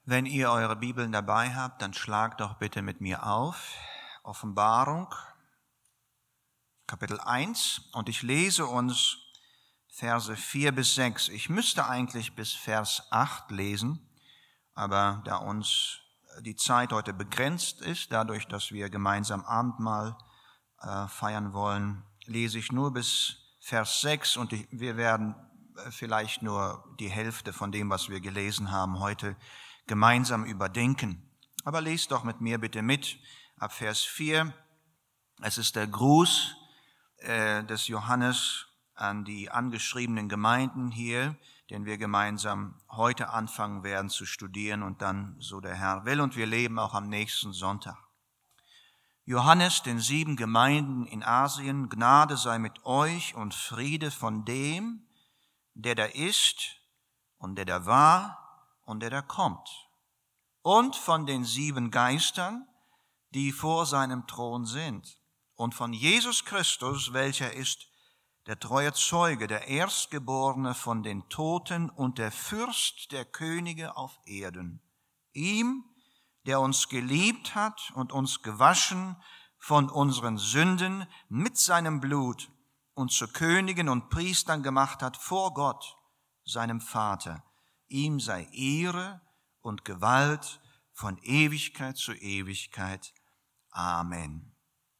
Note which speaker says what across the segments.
Speaker 1: Wenn ihr eure Bibeln dabei habt, dann schlagt doch bitte mit mir auf. Offenbarung, Kapitel 1. Und ich lese uns Verse 4 bis 6. Ich müsste eigentlich bis Vers 8 lesen, aber da uns die Zeit heute begrenzt ist, dadurch, dass wir gemeinsam Abendmahl feiern wollen, lese ich nur bis Vers 6 und wir werden vielleicht nur die Hälfte von dem, was wir gelesen haben, heute gemeinsam überdenken. Aber lest doch mit mir bitte mit ab Vers 4. Es ist der Gruß des Johannes an die angeschriebenen Gemeinden hier, den wir gemeinsam heute anfangen werden zu studieren und dann, so der Herr will, und wir leben auch am nächsten Sonntag. Johannes, den 7 Gemeinden in Asien, Gnade sei mit euch und Friede von dem, der da ist und der da war und der da kommt, und von den 7 Geistern, die vor seinem Thron sind, und von Jesus Christus, welcher ist der treue Zeuge, der Erstgeborene von den Toten und der Fürst der Könige auf Erden, ihm, der uns geliebt hat und uns gewaschen von unseren Sünden mit seinem Blut und zu Königen und Priestern gemacht hat vor Gott, seinem Vater. Ihm sei Ehre und Gewalt von Ewigkeit zu Ewigkeit. Amen.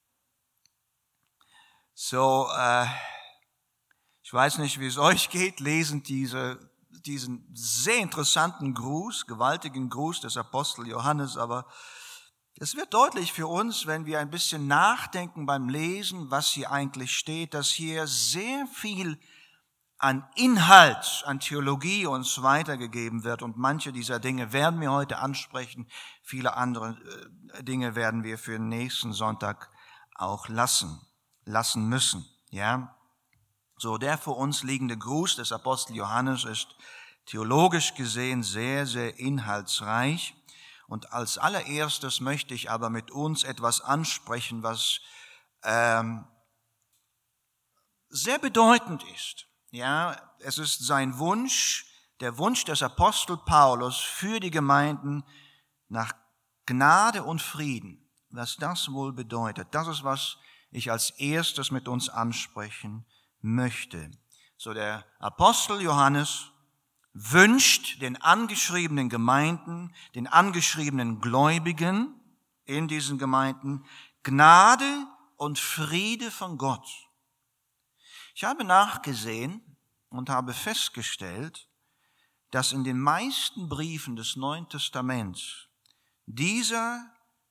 Speaker 1: So, ich weiß nicht, wie es euch geht, lesend diesen sehr interessanten Gruß, gewaltigen Gruß des Apostel Johannes, aber es wird deutlich für uns, wenn wir ein bisschen nachdenken beim Lesen, was hier eigentlich steht, dass hier sehr viel an Inhalt, an Theologie uns weitergegeben wird. Und manche dieser Dinge werden wir heute ansprechen. Viele andere Dinge werden wir für den nächsten Sonntag auch lassen müssen. Ja. So, der vor uns liegende Gruß des Apostel Johannes ist theologisch gesehen sehr, sehr inhaltsreich. Und als allererstes möchte ich aber mit uns etwas ansprechen, was sehr bedeutend ist. Ja, es ist sein Wunsch, der Wunsch des Apostel Paulus für die Gemeinden nach Gnade und Frieden. Was das wohl bedeutet, das ist, was ich als erstes mit uns ansprechen möchte. So, der Apostel Johannes wünscht den angeschriebenen Gemeinden, den angeschriebenen Gläubigen in diesen Gemeinden Gnade und Friede von Gott. Ich habe nachgesehen und habe festgestellt, dass in den meisten Briefen des Neuen Testaments dieser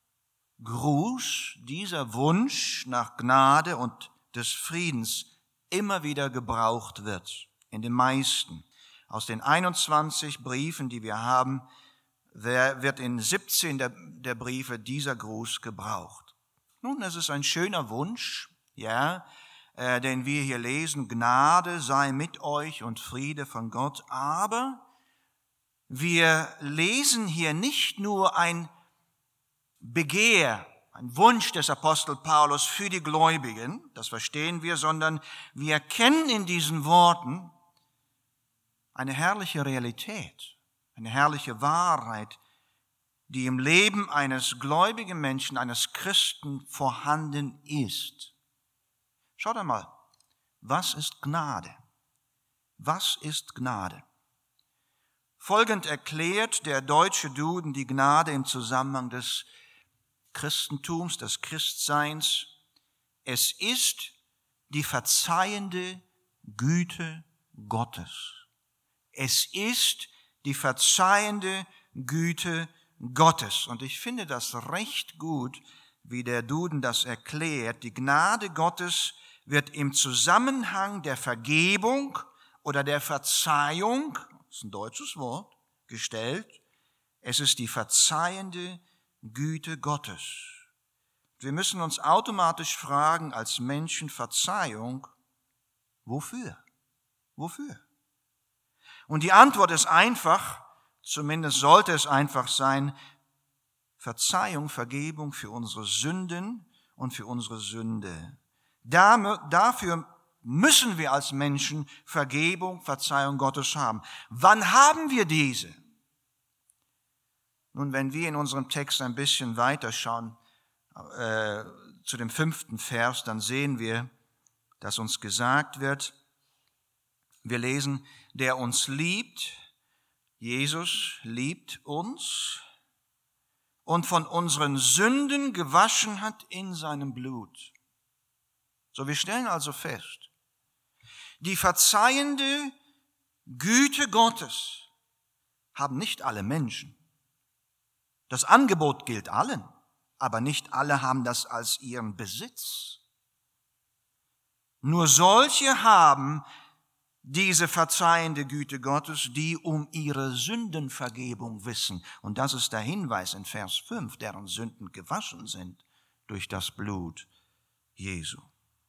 Speaker 1: Gruß, dieser Wunsch nach Gnade und des Friedens immer wieder gebraucht wird. In den meisten. Aus den 21 Briefen, die wir haben, wird in 17 der Briefe dieser Gruß gebraucht. Nun, das ist ein schöner Wunsch, ja, den wir hier lesen, Gnade sei mit euch und Friede von Gott, aber wir lesen hier nicht nur ein Begehr, ein Wunsch des Apostel Paulus für die Gläubigen, das verstehen wir, sondern wir erkennen in diesen Worten eine herrliche Realität, eine herrliche Wahrheit, die im Leben eines gläubigen Menschen, eines Christen vorhanden ist. Schaut einmal, was ist Gnade? Was ist Gnade? Folgend erklärt der deutsche Duden die Gnade im Zusammenhang des Christentums, des Christseins. Es ist die verzeihende Güte Gottes. Es ist die verzeihende Güte Gottes. Und ich finde das recht gut, wie der Duden das erklärt. Die Gnade Gottes wird im Zusammenhang der Vergebung oder der Verzeihung, das ist ein deutsches Wort, gestellt. Es ist die verzeihende Güte Gottes. Wir müssen uns automatisch fragen als Menschen, Verzeihung, wofür? Wofür? Und die Antwort ist einfach, zumindest sollte es einfach sein, Verzeihung, Vergebung für unsere Sünden und für unsere Sünde. Dafür müssen wir als Menschen Vergebung, Verzeihung Gottes haben. Wann haben wir diese? Nun, wenn wir in unserem Text ein bisschen weiterschauen, zu dem 5. Vers, dann sehen wir, dass uns gesagt wird, wir lesen, der uns liebt, Jesus liebt uns und von unseren Sünden gewaschen hat in seinem Blut. So, wir stellen also fest, die verzeihende Güte Gottes haben nicht alle Menschen. Das Angebot gilt allen, aber nicht alle haben das als ihren Besitz. Nur solche haben diese verzeihende Güte Gottes, die um ihre Sündenvergebung wissen. Und das ist der Hinweis in Vers 5, deren Sünden gewaschen sind durch das Blut Jesu.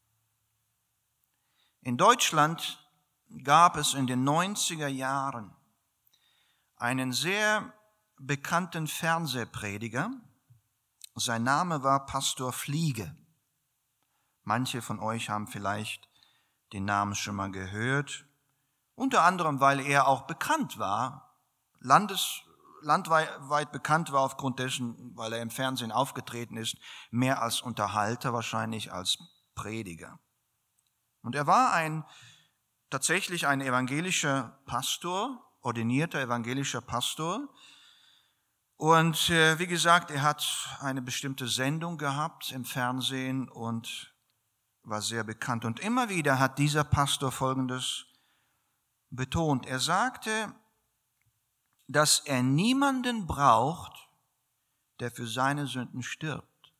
Speaker 1: In Deutschland gab es in den 90er Jahren einen sehr bekannten Fernsehprediger. Sein Name war Pastor Fliege. Manche von euch haben vielleicht den Namen schon mal gehört, unter anderem, weil er auch bekannt war, landweit bekannt war aufgrund dessen, weil er im Fernsehen aufgetreten ist, mehr als Unterhalter wahrscheinlich als Prediger. Und er war tatsächlich ein evangelischer Pastor, ordinierter evangelischer Pastor. Und wie gesagt, er hat eine bestimmte Sendung gehabt im Fernsehen und war sehr bekannt. Und immer wieder hat dieser Pastor Folgendes betont. Er sagte, dass er niemanden braucht, der für seine Sünden stirbt.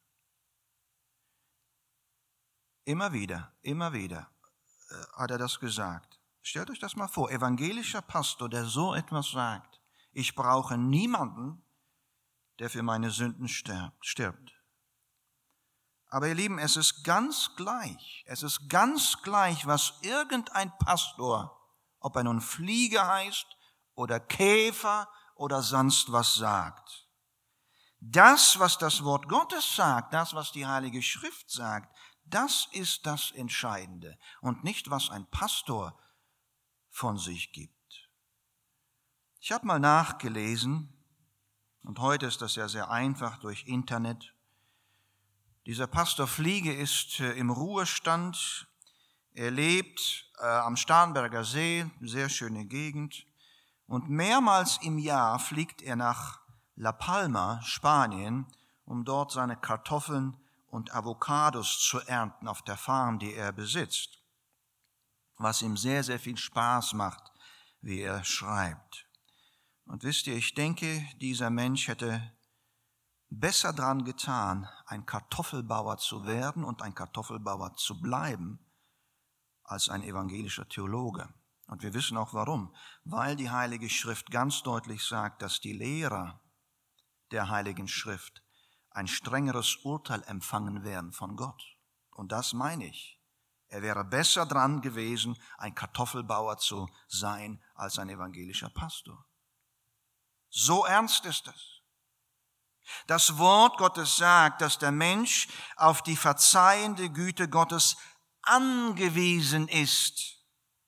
Speaker 1: Immer wieder hat er das gesagt. Stellt euch das mal vor, evangelischer Pastor, der so etwas sagt. Ich brauche niemanden, der für meine Sünden stirbt. Aber ihr Lieben, es ist ganz gleich, was irgendein Pastor, ob er nun Fliege heißt oder Käfer oder sonst was sagt. Das, was das Wort Gottes sagt, das, was die Heilige Schrift sagt, das ist das Entscheidende und nicht, was ein Pastor von sich gibt. Ich habe mal nachgelesen, und heute ist das ja sehr einfach durch Internet. Dieser Pastor Fliege ist im Ruhestand. Er lebt am Starnberger See, sehr schöne Gegend. Und mehrmals im Jahr fliegt er nach La Palma, Spanien, um dort seine Kartoffeln und Avocados zu ernten auf der Farm, die er besitzt. Was ihm sehr, sehr viel Spaß macht, wie er schreibt. Und wisst ihr, ich denke, dieser Mensch hätte besser dran getan, ein Kartoffelbauer zu werden und ein Kartoffelbauer zu bleiben, als ein evangelischer Theologe. Und wir wissen auch warum. Weil die Heilige Schrift ganz deutlich sagt, dass die Lehrer der Heiligen Schrift ein strengeres Urteil empfangen werden von Gott. Und das meine ich. Er wäre besser dran gewesen, ein Kartoffelbauer zu sein, als ein evangelischer Pastor. So ernst ist es. Das Wort Gottes sagt, dass der Mensch auf die verzeihende Güte Gottes angewiesen ist.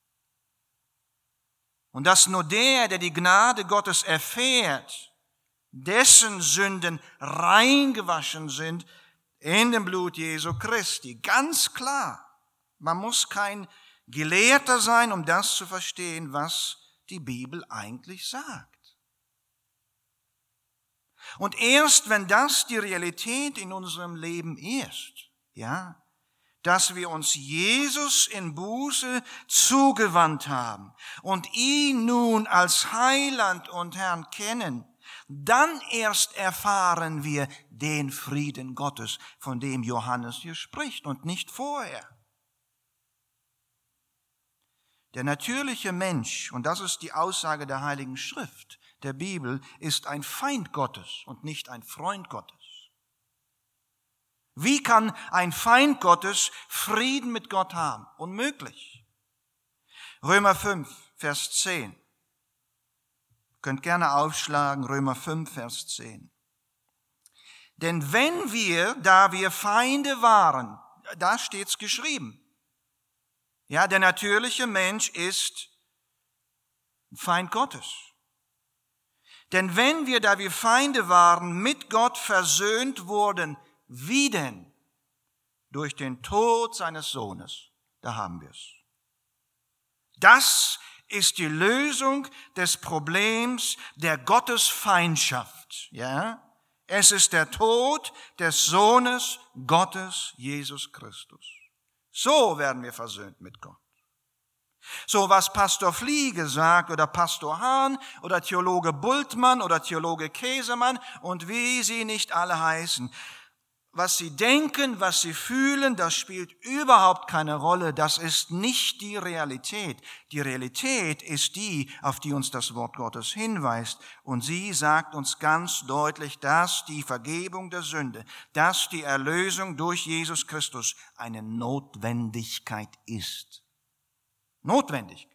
Speaker 1: Und dass nur der die Gnade Gottes erfährt, dessen Sünden reingewaschen sind in dem Blut Jesu Christi. Ganz klar. Man muss kein Gelehrter sein, um das zu verstehen, was die Bibel eigentlich sagt. Und erst wenn das die Realität in unserem Leben ist, ja, dass wir uns Jesus in Buße zugewandt haben und ihn nun als Heiland und Herrn kennen, dann erst erfahren wir den Frieden Gottes, von dem Johannes hier spricht und nicht vorher. Der natürliche Mensch, und das ist die Aussage der Heiligen Schrift, der Bibel, ist ein Feind Gottes und nicht ein Freund Gottes. Wie kann ein Feind Gottes Frieden mit Gott haben? Unmöglich. Römer 5, Vers 10. Ihr könnt gerne aufschlagen, Römer 5, Vers 10. Denn wenn wir, da wir Feinde waren, da steht's geschrieben. Ja, der natürliche Mensch ist ein Feind Gottes. Denn wenn wir, da wir Feinde waren, mit Gott versöhnt wurden, wie denn? Durch den Tod seines Sohnes. Da haben wir es. Das ist die Lösung des Problems der Gottesfeindschaft. Ja? Es ist der Tod des Sohnes Gottes, Jesus Christus. So werden wir versöhnt mit Gott. So, was Pastor Fliege sagt oder Pastor Hahn oder Theologe Bultmann oder Theologe Käsemann und wie sie nicht alle heißen. Was sie denken, was sie fühlen, das spielt überhaupt keine Rolle. Das ist nicht die Realität. Die Realität ist die, auf die uns das Wort Gottes hinweist. Und sie sagt uns ganz deutlich, dass die Vergebung der Sünde, dass die Erlösung durch Jesus Christus eine Notwendigkeit ist. Notwendigkeit.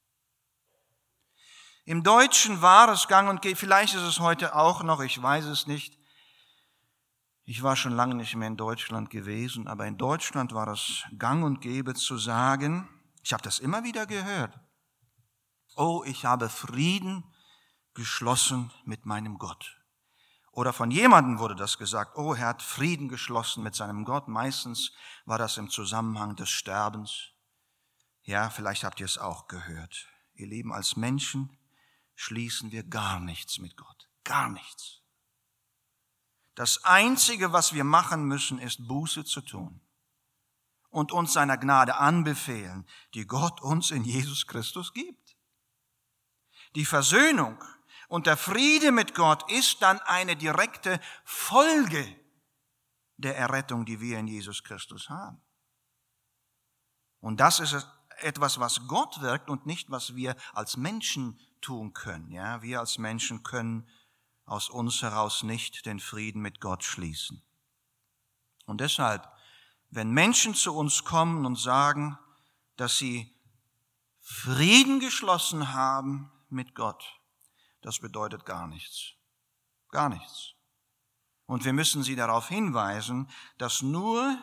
Speaker 1: Im Deutschen war es gang und gäbe, vielleicht ist es heute auch noch, ich weiß es nicht. Ich war schon lange nicht mehr in Deutschland gewesen, aber in Deutschland war es gang und gäbe zu sagen, ich habe das immer wieder gehört, oh, ich habe Frieden geschlossen mit meinem Gott. Oder von jemandem wurde das gesagt, oh, er hat Frieden geschlossen mit seinem Gott. Meistens war das im Zusammenhang des Sterbens. Ja, vielleicht habt ihr es auch gehört. Ihr Lieben, als Menschen schließen wir gar nichts mit Gott. Gar nichts. Das Einzige, was wir machen müssen, ist Buße zu tun und uns seiner Gnade anbefehlen, die Gott uns in Jesus Christus gibt. Die Versöhnung und der Friede mit Gott ist dann eine direkte Folge der Errettung, die wir in Jesus Christus haben. Und das ist etwas, was Gott wirkt und nicht, was wir als Menschen tun können. Ja, wir als Menschen können aus uns heraus nicht den Frieden mit Gott schließen. Und deshalb, wenn Menschen zu uns kommen und sagen, dass sie Frieden geschlossen haben mit Gott, das bedeutet gar nichts. Gar nichts. Und wir müssen sie darauf hinweisen, dass nur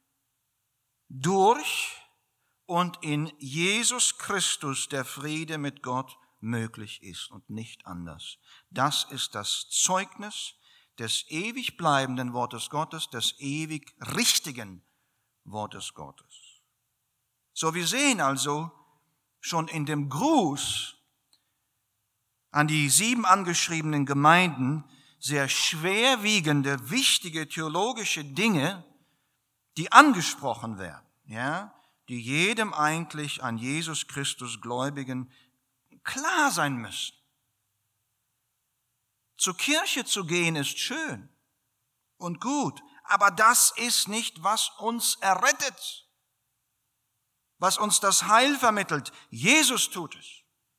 Speaker 1: durch und in Jesus Christus der Friede mit Gott möglich ist und nicht anders. Das ist das Zeugnis des ewig bleibenden Wortes Gottes, des ewig richtigen Wortes Gottes. So, wir sehen also schon in dem Gruß an die 7 angeschriebenen Gemeinden sehr schwerwiegende, wichtige theologische Dinge, die angesprochen werden, ja, die jedem eigentlich an Jesus Christus Gläubigen klar sein müssen. Zur Kirche zu gehen ist schön und gut, aber das ist nicht, was uns errettet, was uns das Heil vermittelt. Jesus tut es.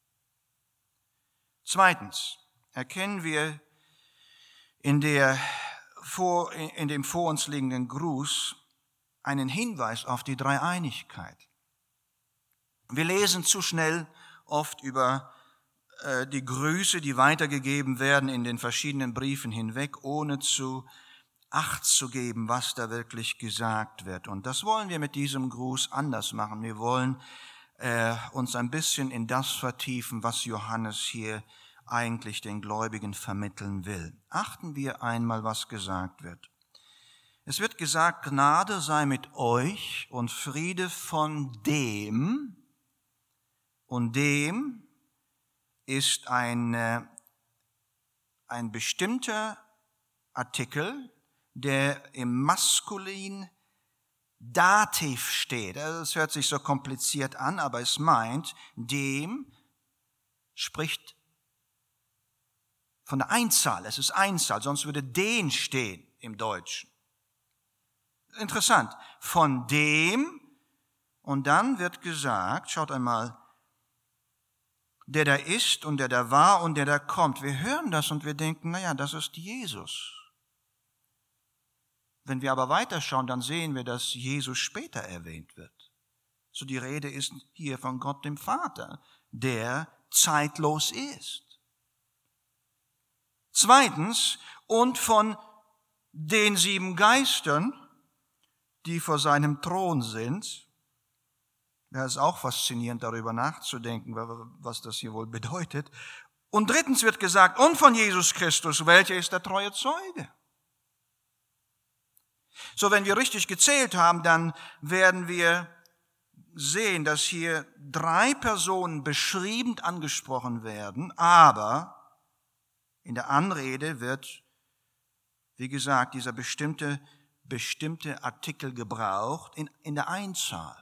Speaker 1: Zweitens erkennen wir in dem vor uns liegenden Gruß einen Hinweis auf die Dreieinigkeit. Wir lesen zu schnell oft über die Grüße, die weitergegeben werden in den verschiedenen Briefen hinweg, ohne Acht zu geben, was da wirklich gesagt wird. Und das wollen wir mit diesem Gruß anders machen. Wir wollen uns ein bisschen in das vertiefen, was Johannes hier eigentlich den Gläubigen vermitteln will. Achten wir einmal, was gesagt wird. Es wird gesagt, Gnade sei mit euch und Friede von dem, und dem ist ein bestimmter Artikel, der im Maskulin Dativ steht. Das hört sich so kompliziert an, aber es meint, dem spricht von der Einzahl. Es ist Einzahl, sonst würde den stehen im Deutschen. Interessant. Von dem, und dann wird gesagt, schaut einmal, der da ist und der da war und der da kommt. Wir hören das und wir denken, naja, das ist Jesus. Wenn wir aber weiterschauen, dann sehen wir, dass Jesus später erwähnt wird. So die Rede ist hier von Gott dem Vater, der zeitlos ist. Zweitens, und von den 7 Geistern, die vor seinem Thron sind. Ja, ist auch faszinierend, darüber nachzudenken, was das hier wohl bedeutet. Und drittens wird gesagt, und von Jesus Christus, welcher ist der treue Zeuge. So, wenn wir richtig gezählt haben, dann werden wir sehen, dass hier 3 Personen beschrieben angesprochen werden, aber in der Anrede wird, wie gesagt, dieser bestimmte Artikel gebraucht in der Einzahl.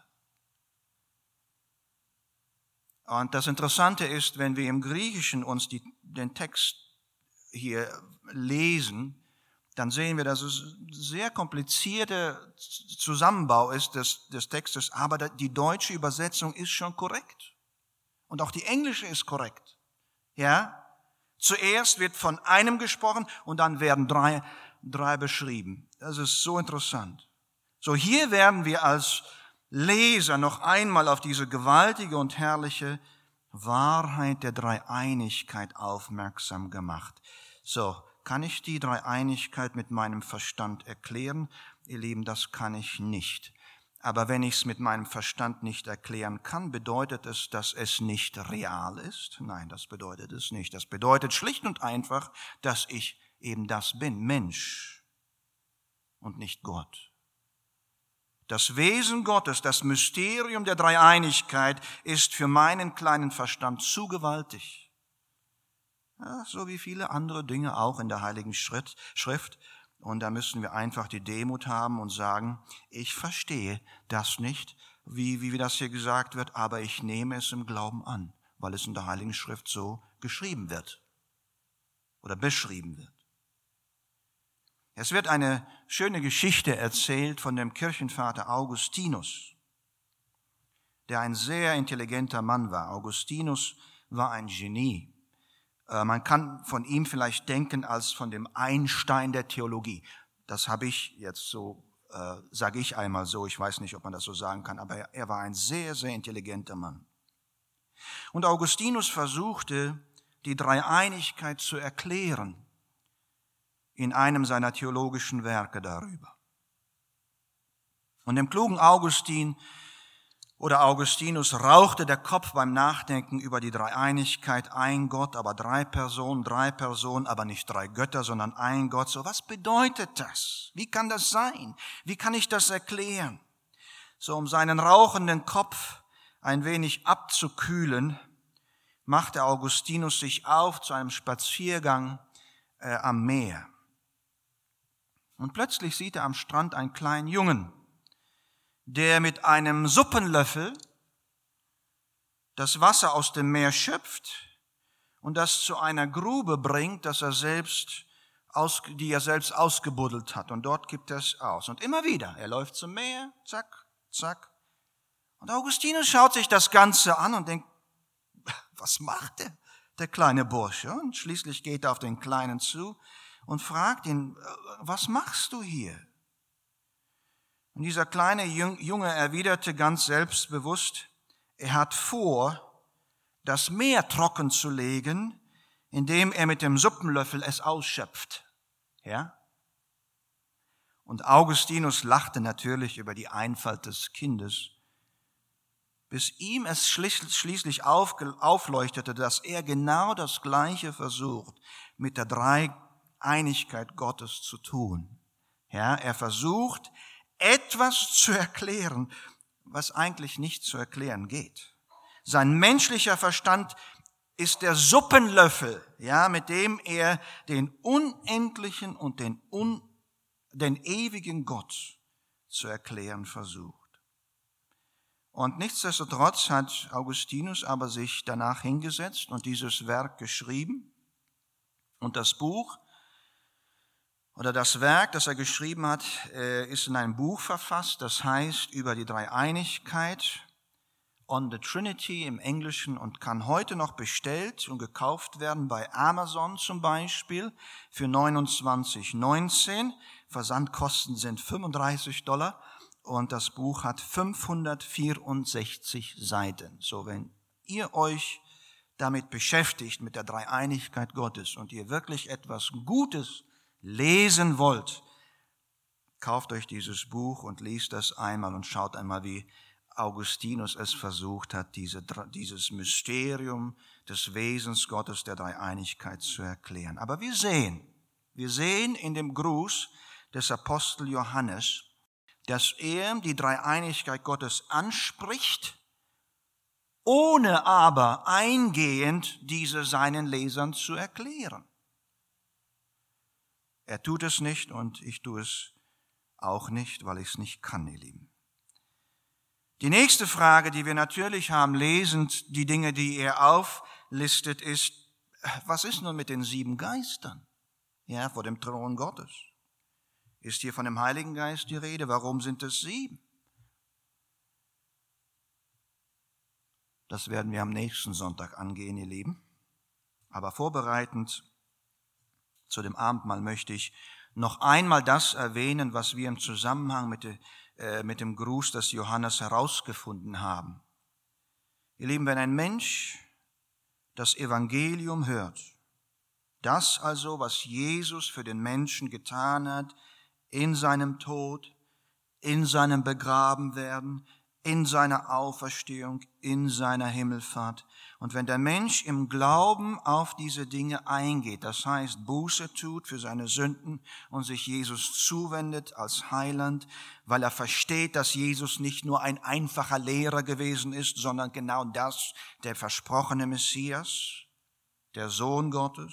Speaker 1: Und das Interessante ist, wenn wir im Griechischen uns den Text hier lesen, dann sehen wir, dass es ein sehr komplizierter Zusammenbau ist des Textes, aber die deutsche Übersetzung ist schon korrekt. Und auch die englische ist korrekt. Ja? Zuerst wird von einem gesprochen und dann werden drei beschrieben. Das ist so interessant. So, hier werden wir als Leser noch einmal auf diese gewaltige und herrliche Wahrheit der Dreieinigkeit aufmerksam gemacht. So, kann ich die Dreieinigkeit mit meinem Verstand erklären? Ihr Lieben, das kann ich nicht. Aber wenn ich es mit meinem Verstand nicht erklären kann, bedeutet es, dass es nicht real ist? Nein, das bedeutet es nicht. Das bedeutet schlicht und einfach, dass ich eben das bin, Mensch und nicht Gott. Das Wesen Gottes, das Mysterium der Dreieinigkeit ist für meinen kleinen Verstand zu gewaltig. Ja, so wie viele andere Dinge auch in der Heiligen Schrift. Und da müssen wir einfach die Demut haben und sagen, ich verstehe das nicht, wie das hier gesagt wird, aber ich nehme es im Glauben an, weil es in der Heiligen Schrift so geschrieben wird oder beschrieben wird. Es wird eine schöne Geschichte erzählt von dem Kirchenvater Augustinus, der ein sehr intelligenter Mann war. Augustinus war ein Genie. Man kann von ihm vielleicht denken als von dem Einstein der Theologie. Das habe ich jetzt so, sage ich einmal so, ich weiß nicht, ob man das so sagen kann, aber er war ein sehr, sehr intelligenter Mann. Und Augustinus versuchte, die Dreieinigkeit zu erklären in einem seiner theologischen Werke darüber. Und dem klugen Augustinus rauchte der Kopf beim Nachdenken über die Dreieinigkeit, ein Gott, aber 3 Personen, aber nicht 3 Götter, sondern ein Gott. So, was bedeutet das? Wie kann das sein? Wie kann ich das erklären? So, um seinen rauchenden Kopf ein wenig abzukühlen, machte Augustinus sich auf zu einem Spaziergang am Meer. Und plötzlich sieht er am Strand einen kleinen Jungen, der mit einem Suppenlöffel das Wasser aus dem Meer schöpft und das zu einer Grube bringt, die er selbst ausgebuddelt hat. Und dort kippt er es aus. Und immer wieder, er läuft zum Meer, zack, zack. Und Augustinus schaut sich das Ganze an und denkt, was macht der kleine Bursche? Und schließlich geht er auf den Kleinen zu und fragt ihn, was machst du hier? Und dieser kleine Junge erwiderte ganz selbstbewusst, er hat vor, das Meer trocken zu legen, indem er mit dem Suppenlöffel es ausschöpft. Ja? Und Augustinus lachte natürlich über die Einfalt des Kindes, bis ihm es schließlich aufleuchtete, dass er genau das Gleiche versucht, mit der Dreieinigkeit Gottes zu tun. Ja, er versucht, etwas zu erklären, was eigentlich nicht zu erklären geht. Sein menschlicher Verstand ist der Suppenlöffel, ja, mit dem er den unendlichen und den ewigen Gott zu erklären versucht. Und nichtsdestotrotz hat Augustinus aber sich danach hingesetzt und dieses Werk geschrieben. Und das Buch oder das Werk, das er geschrieben hat, ist in einem Buch verfasst, das heißt über die Dreieinigkeit, On the Trinity im Englischen, und kann heute noch bestellt und gekauft werden bei Amazon zum Beispiel für $29,19. Versandkosten sind $35 und das Buch hat 564 Seiten. So, wenn ihr euch damit beschäftigt, mit der Dreieinigkeit Gottes, und ihr wirklich etwas Gutes lesen wollt, kauft euch dieses Buch und liest das einmal und schaut einmal, wie Augustinus es versucht hat, dieses Mysterium des Wesens Gottes, der Dreieinigkeit zu erklären. Aber wir sehen in dem Gruß des Apostel Johannes, dass er die Dreieinigkeit Gottes anspricht, ohne aber eingehend diese seinen Lesern zu erklären. Er tut es nicht und ich tue es auch nicht, weil ich es nicht kann, ihr Lieben. Die nächste Frage, die wir natürlich haben, lesend die Dinge, die er auflistet, ist, was ist nun mit den 7 Geistern? Ja, vor dem Thron Gottes. Ist hier von dem Heiligen Geist die Rede? Warum sind es 7? Das werden wir am nächsten Sonntag angehen, ihr Lieben. Aber vorbereitend zu dem Abendmahl möchte ich noch einmal das erwähnen, was wir im Zusammenhang mit dem Gruß des Johannes herausgefunden haben. Ihr Lieben, wenn ein Mensch das Evangelium hört, das also, was Jesus für den Menschen getan hat, in seinem Tod, in seinem Begrabenwerden, in seiner Auferstehung, in seiner Himmelfahrt. Und wenn der Mensch im Glauben auf diese Dinge eingeht, das heißt Buße tut für seine Sünden und sich Jesus zuwendet als Heiland, weil er versteht, dass Jesus nicht nur ein einfacher Lehrer gewesen ist, sondern genau das, der versprochene Messias, der Sohn Gottes,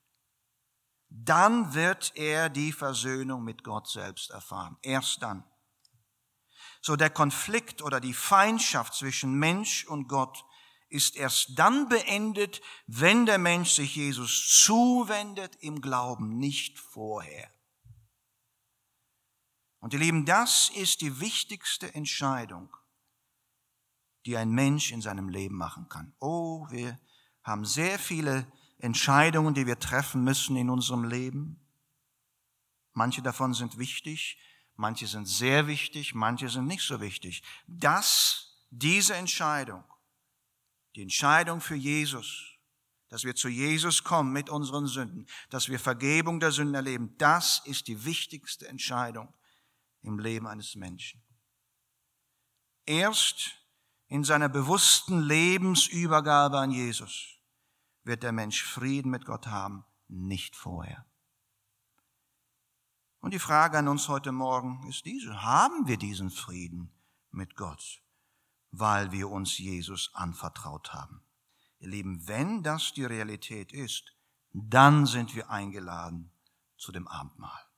Speaker 1: dann wird er die Versöhnung mit Gott selbst erfahren. Erst dann. So der Konflikt oder die Feindschaft zwischen Mensch und Gott ist erst dann beendet, wenn der Mensch sich Jesus zuwendet im Glauben, nicht vorher. Und ihr Lieben, das ist die wichtigste Entscheidung, die ein Mensch in seinem Leben machen kann. Oh, wir haben sehr viele Entscheidungen, die wir treffen müssen in unserem Leben. Manche davon sind wichtig, manche sind sehr wichtig, manche sind nicht so wichtig. Diese Entscheidung, die Entscheidung für Jesus, dass wir zu Jesus kommen mit unseren Sünden, dass wir Vergebung der Sünden erleben, das ist die wichtigste Entscheidung im Leben eines Menschen. Erst in seiner bewussten Lebensübergabe an Jesus wird der Mensch Frieden mit Gott haben, nicht vorher. Und die Frage an uns heute Morgen ist diese: Haben wir diesen Frieden mit Gott, weil wir uns Jesus anvertraut haben? Ihr Lieben, wenn das die Realität ist, dann sind wir eingeladen zu dem Abendmahl.